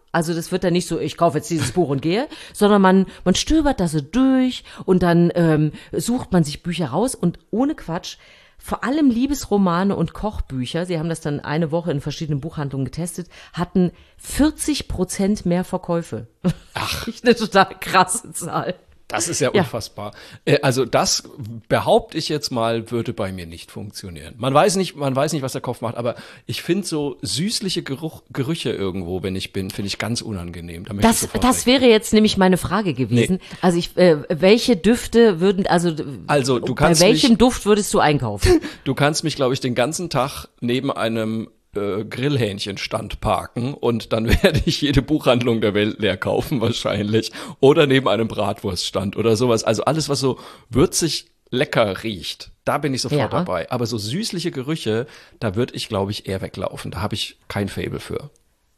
Also das wird dann nicht so, ich kaufe jetzt dieses Buch und gehe, sondern man, man stöbert da so durch und dann ähm, sucht man sich Bücher raus und ohne Quatsch, vor allem Liebesromane und Kochbücher, sie haben das dann eine Woche in verschiedenen Buchhandlungen getestet, hatten vierzig Prozent mehr Verkäufe. Ach. Eine total krasse Zahl. Das ist ja, ja. unfassbar. Also das behaupte ich jetzt mal, würde bei mir nicht funktionieren. Man weiß nicht, man weiß nicht, was der Kopf macht, aber ich finde so süßliche Geruch, Gerüche irgendwo, wenn ich bin, finde ich ganz unangenehm. Da das das wäre jetzt nämlich meine Frage gewesen. Nee. Also ich, äh, welche Düfte würden, also, also du kannst bei welchem mich, Duft würdest du einkaufen? Du kannst mich, glaube ich, den ganzen Tag neben einem Grillhähnchenstand parken und dann werde ich jede Buchhandlung der Welt leer kaufen wahrscheinlich oder neben einem Bratwurststand oder sowas. Also alles, was so würzig lecker riecht, da bin ich sofort ja. dabei. Aber so süßliche Gerüche, da würde ich, glaube ich, eher weglaufen. Da habe ich kein Faible für.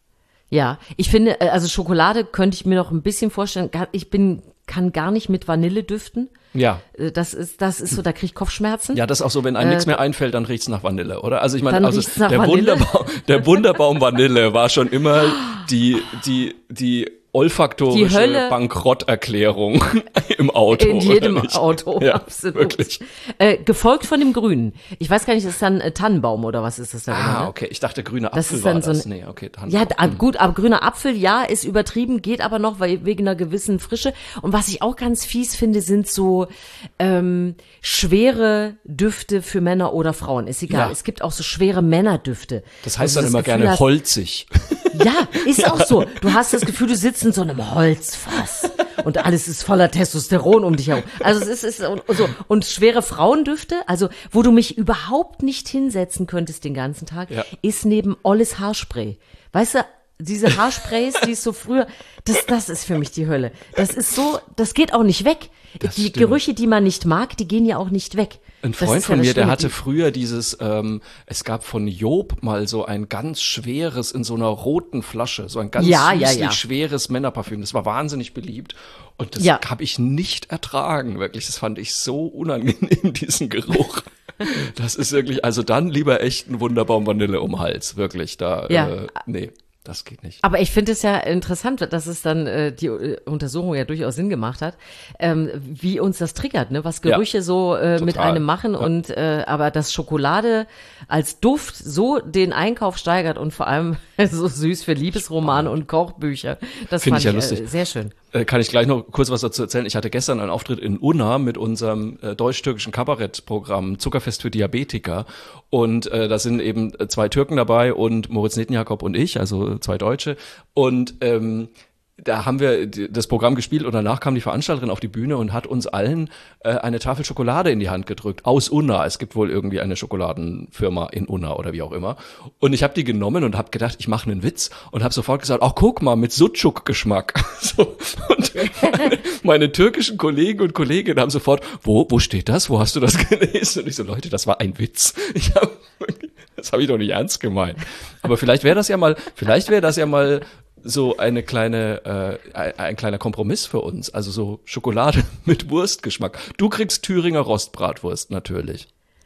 Ja, ich finde, also Schokolade könnte ich mir noch ein bisschen vorstellen. Ich bin kann gar nicht mit Vanille düften. Ja. Das ist, das ist so, da kriege ich Kopfschmerzen. Ja, das ist auch so, wenn einem äh, nichts mehr einfällt, dann riecht's nach Vanille, oder? Also ich meine, also der Vanille. Wunderbaum, der Wunderbaum Vanille war schon immer die, die, die olfaktorische Bankrotterklärung im Auto. In jedem Auto, ja, absolut. Wirklich. Äh, gefolgt von dem Grünen. Ich weiß gar nicht, das ist dann äh, Tannenbaum oder was ist das da? Ah, immer, ne? Okay. Ich dachte, grüner das Apfel ist dann war so das. ein, Nee, okay, Tannenbaum. Ja, gut, aber grüner Apfel, ja, ist übertrieben, geht aber noch, weil wegen einer gewissen Frische. Und was ich auch ganz fies finde, sind so ähm, schwere Düfte für Männer oder Frauen. Ist egal. Ja. Es gibt auch so schwere Männerdüfte. Das heißt also dann immer gerne hast, holzig. Ja, ist ja. auch so. Du hast das Gefühl, du sitzt in so einem Holzfass und alles ist voller Testosteron um dich herum. Also es ist, ist und, so und schwere Frauendüfte, also wo du mich überhaupt nicht hinsetzen könntest den ganzen Tag, ja. ist neben Olles Haarspray. Weißt du, diese Haarsprays, die es so früher, das, das ist für mich die Hölle. Das ist so, das geht auch nicht weg. Das die stimmt. Gerüche, die man nicht mag, die gehen ja auch nicht weg. Ein Freund von mir, der hatte früher dieses, ähm, es gab von Job mal so ein ganz schweres, in so einer roten Flasche, so ein ganz ja, süßlich ja, ja. schweres Männerparfüm. Das war wahnsinnig beliebt und das ja. habe ich nicht ertragen, wirklich. Das fand ich so unangenehm, diesen Geruch. Das ist wirklich, also dann lieber echt ein Wunderbaum Vanille um den Hals, wirklich. Da, ja. äh, nee. Das geht nicht. Aber ich finde es ja interessant, dass es dann äh, die äh, Untersuchung ja durchaus Sinn gemacht hat, ähm, wie uns das triggert, ne? Was Gerüche ja, so äh, mit einem machen ja. und äh, aber dass Schokolade als Duft so den Einkauf steigert und vor allem so süß für Liebesromane und Kochbücher. Das Find fand ich ja ich lustig. Äh, sehr schön. Äh, kann ich gleich noch kurz was dazu erzählen? Ich hatte gestern einen Auftritt in Unna mit unserem äh, deutsch-türkischen Kabarettprogramm Zuckerfest für Diabetiker und äh, da sind eben zwei Türken dabei und Moritz Netenjakob und ich, also zwei Deutsche und ähm, da haben wir das Programm gespielt und danach kam die Veranstalterin auf die Bühne und hat uns allen äh, eine Tafel Schokolade in die Hand gedrückt. Aus Unna. Es gibt wohl irgendwie eine Schokoladenfirma in Unna oder wie auch immer. Und ich habe die genommen und habe gedacht, ich mache einen Witz und habe sofort gesagt, ach guck mal, mit Sucuk-Geschmack. So. Und meine, meine türkischen Kollegen und Kolleginnen haben sofort, wo, wo steht das? Wo hast du das gelesen? Und ich so, Leute, das war ein Witz. Ich hab, das habe ich doch nicht ernst gemeint. Aber vielleicht wäre das ja mal, vielleicht wäre das ja mal so eine kleine, äh, ein kleiner Kompromiss für uns. Also so Schokolade mit Wurstgeschmack. Du kriegst Thüringer Rostbratwurst natürlich.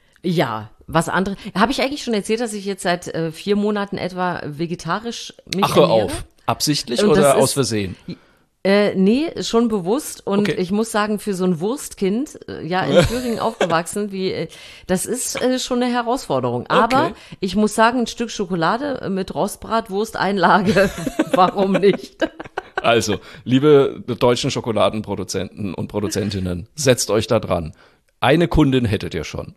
Ja, was andere. Habe ich eigentlich schon erzählt, dass ich jetzt seit äh, vier Monaten etwa vegetarisch mich Ach, hör ernähre? auf. Absichtlich Und oder ist, aus Versehen? Äh, nee, schon bewusst. Und Okay. ich muss sagen, für so ein Wurstkind, äh, ja, in Thüringen aufgewachsen, wie, äh, das ist äh, schon eine Herausforderung. Aber Okay. ich muss sagen, ein Stück Schokolade mit Rostbratwursteinlage, warum nicht? Also, liebe deutschen Schokoladenproduzenten und Produzentinnen, setzt euch da dran. Eine Kundin hättet ihr schon.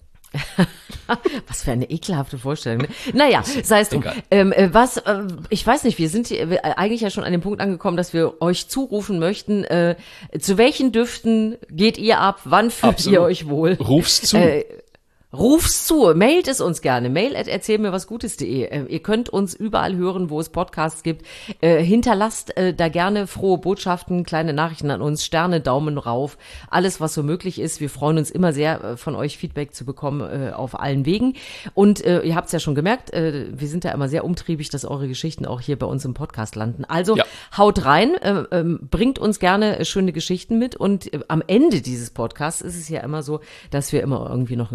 Was für eine ekelhafte Vorstellung. Ne? Naja, sei es drum. Egal. Ähm, äh, was, äh, ich weiß nicht, wir sind hier, wir, äh, eigentlich ja schon an dem Punkt angekommen, dass wir euch zurufen möchten, äh, zu welchen Düften geht ihr ab, wann fühlt Absolut. ihr euch wohl? Ruf's zu. Äh, Ruf's zu, mailt es uns gerne, mail at erzähl mir was Gutes punkt de. Äh, ihr könnt uns überall hören, wo es Podcasts gibt. Äh, hinterlasst äh, da gerne frohe Botschaften, kleine Nachrichten an uns, Sterne, Daumen rauf, alles was so möglich ist. Wir freuen uns immer sehr, äh, von euch Feedback zu bekommen äh, auf allen Wegen. Und äh, ihr habt es ja schon gemerkt, äh, wir sind ja immer sehr umtriebig, dass eure Geschichten auch hier bei uns im Podcast landen. Also Ja. haut rein, äh, ähm, bringt uns gerne äh, schöne Geschichten mit und äh, am Ende dieses Podcasts ist es ja immer so, dass wir immer irgendwie noch so eine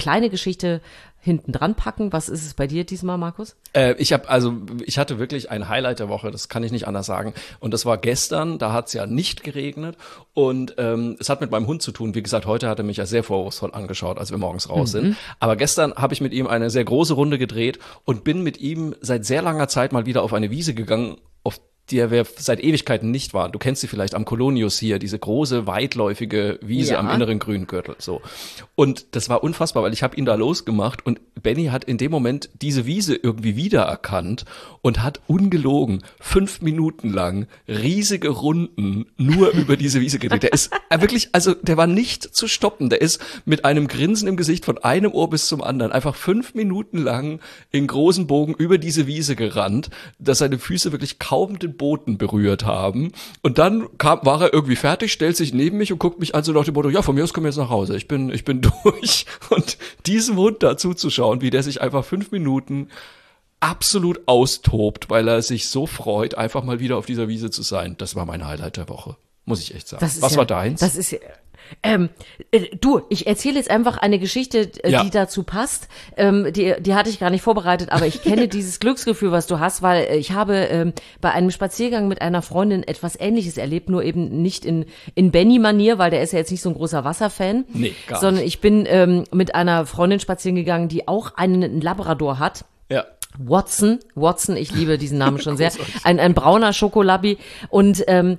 kleine Geschichte hinten dran packen. Was ist es bei dir diesmal, Markus? Äh, ich habe also, ich hatte wirklich ein Highlight der Woche, das kann ich nicht anders sagen. Und das war gestern, da hat es ja nicht geregnet und ähm, es hat mit meinem Hund zu tun. Wie gesagt, heute hat er mich ja sehr vorwurfsvoll angeschaut, als wir morgens raus mhm. sind. Aber gestern habe ich mit ihm eine sehr große Runde gedreht und bin mit ihm seit sehr langer Zeit mal wieder auf eine Wiese gegangen, auf der wir seit Ewigkeiten nicht waren. Du kennst sie vielleicht am Kolonius hier, diese große, weitläufige Wiese ja. am inneren Grüngürtel. So. Und das war unfassbar, weil ich habe ihn da losgemacht und Benny hat in dem Moment diese Wiese irgendwie wiedererkannt und hat ungelogen fünf Minuten lang riesige Runden nur über diese Wiese gedreht. Der ist wirklich, also der war nicht zu stoppen. Der ist mit einem Grinsen im Gesicht von einem Ohr bis zum anderen einfach fünf Minuten lang in großen Bogen über diese Wiese gerannt, dass seine Füße wirklich kaum den Boden berührt haben. Und dann kam, war er irgendwie fertig, stellt sich neben mich und guckt mich an so nach dem Motto, ja, von mir aus können wir jetzt nach Hause. Ich bin, ich bin durch. Und diesem Hund da zuzuschauen, wie der sich einfach fünf Minuten absolut austobt, weil er sich so freut, einfach mal wieder auf dieser Wiese zu sein. Das war mein Highlight der Woche. Muss ich echt sagen. Was ja, war deins? Das ist ja, ähm, äh, du, ich erzähle jetzt einfach eine Geschichte, äh, ja. die dazu passt. Ähm, die, die hatte ich gar nicht vorbereitet, aber ich kenne dieses Glücksgefühl, was du hast, weil ich habe ähm, bei einem Spaziergang mit einer Freundin etwas Ähnliches erlebt, nur eben nicht in, in Benny-Manier, weil der ist ja jetzt nicht so ein großer Wasserfan. Nee, gar sondern nicht. ich bin ähm, mit einer Freundin spazieren gegangen, die auch einen Labrador hat. Ja. Watson, Watson, ich liebe diesen Namen schon sehr, ein, ein brauner Schokolabi und ähm,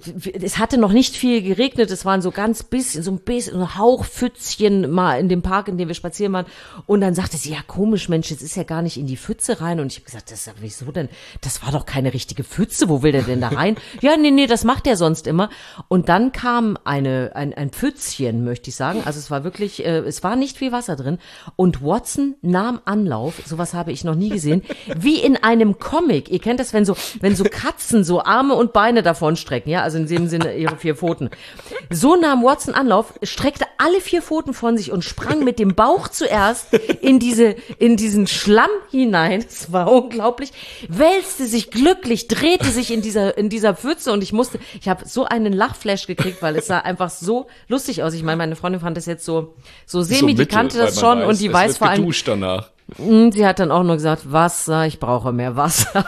es hatte noch nicht viel geregnet, es waren so ganz bisschen, so ein bisschen, ein Hauchpfützchen mal in dem Park, in dem wir spazieren waren und dann sagte sie, ja komisch Mensch, jetzt ist ja gar nicht in die Pfütze rein und ich habe gesagt, das, wieso denn, das war doch keine richtige Pfütze, wo will der denn da rein? Ja, nee, nee, das macht der sonst immer und dann kam eine, ein, ein Pfützchen, möchte ich sagen, also es war wirklich, äh, es war nicht viel Wasser drin und Watson nahm Anlauf, sowas habe ich noch nie gesehen, wie in einem Comic. Ihr kennt das, wenn so, wenn so Katzen so Arme und Beine davon strecken, ja, also in dem Sinne ihre vier Pfoten. So nahm Watson Anlauf, streckte alle vier Pfoten von sich und sprang mit dem Bauch zuerst in diese, in diesen Schlamm hinein. Das war unglaublich. Wälzte sich glücklich, drehte sich in dieser, in dieser Pfütze und ich musste, ich habe so einen Lachflash gekriegt, weil es sah einfach so lustig aus. Ich meine, meine Freundin fand das jetzt so, so semi, so die kannte das schon weiß, und die weiß vor allem. Geduscht danach. Sie hat dann auch nur gesagt, Wasser, ich brauche mehr Wasser.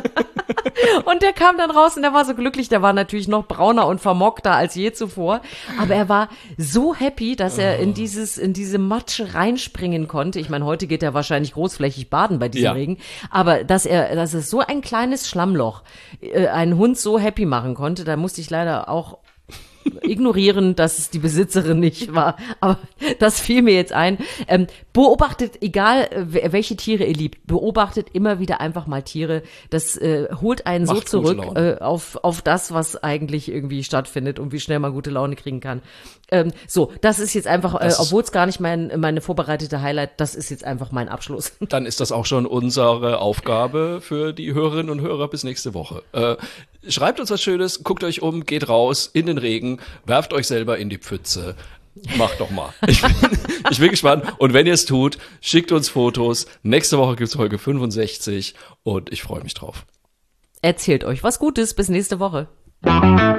Und der kam dann raus und der war so glücklich, der war natürlich noch brauner und vermockter als je zuvor, aber er war so happy, dass er in dieses, in diese Matsche reinspringen konnte. Ich meine, heute geht er wahrscheinlich großflächig baden bei diesem ja. Regen, aber dass er, dass es so ein kleines Schlammloch äh, einen Hund so happy machen konnte, da musste ich leider auch ignorieren, dass es die Besitzerin nicht war. Aber das fiel mir jetzt ein. Ähm, beobachtet, egal welche Tiere ihr liebt, beobachtet immer wieder einfach mal Tiere. Das äh, holt einen Macht so zurück äh, auf, auf das, was eigentlich irgendwie stattfindet und wie schnell man gute Laune kriegen kann. Ähm, so, das ist jetzt einfach, äh, obwohl es gar nicht mein, meine vorbereitete Highlight, das ist jetzt einfach mein Abschluss. Dann ist das auch schon unsere Aufgabe für die Hörerinnen und Hörer bis nächste Woche. Äh, schreibt uns was Schönes, guckt euch um, geht raus in den Regen, werft euch selber in die Pfütze. Macht doch mal. Ich bin, ich bin gespannt. Und wenn ihr es tut, schickt uns Fotos. Nächste Woche gibt's Folge fünfundsechzig und ich freue mich drauf. Erzählt euch was Gutes. Bis nächste Woche.